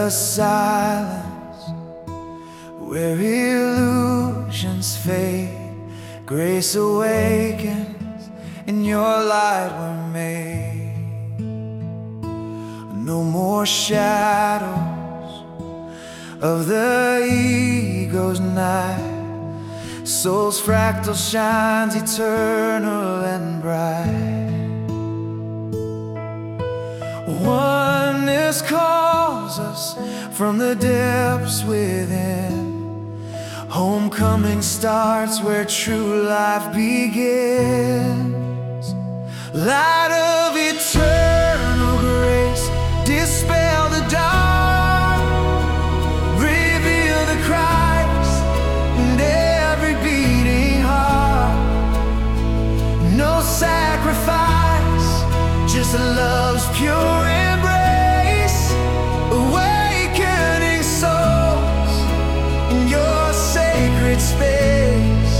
the silence where illusions fade, grace awakens, in your light we're made. No more shadows of the ego's night, soul's fractal shines eternal and bright. Oneness calls us from the depths within. Homecoming starts where true life begins. Light of eternal grace, dispel the dark, reveal the Christ in every beating heart. No sacrifice, just love's pure embrace, awakening souls in your sacred space.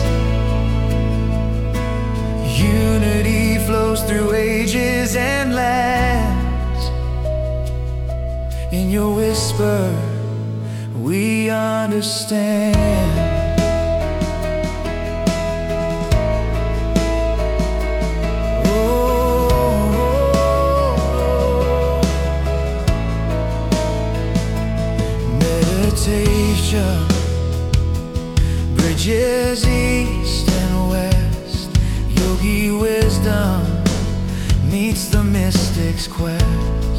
Unity flows through ages and lands. In your whisper we understand. Bridges east and west, yogi wisdom meets the mystic's quest.